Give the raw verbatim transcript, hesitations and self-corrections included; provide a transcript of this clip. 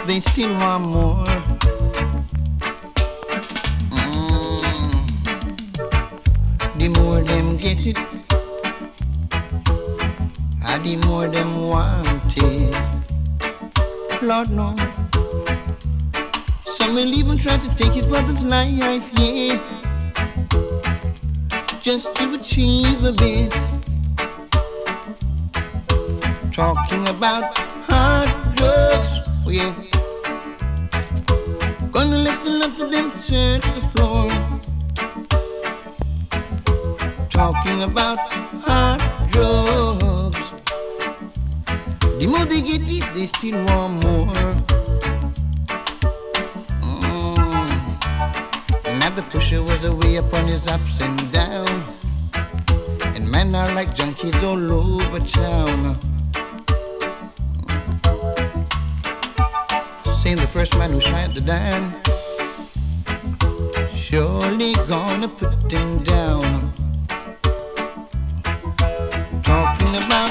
they still want more. Mm. The more them get it, ah, the more them want it. Lord no. Some will even try to take his brother's life, yeah, just to achieve a bit. Talking about hard drugs, oh yeah. Gonna let the love to them turn to the floor. Talking about hard drugs. The more they get it, they still want more. Mm. Now the pusher was away upon his ups and downs, and men are like junkies all over town. Saying the first man who shot the dime, surely gonna put him down. Talking about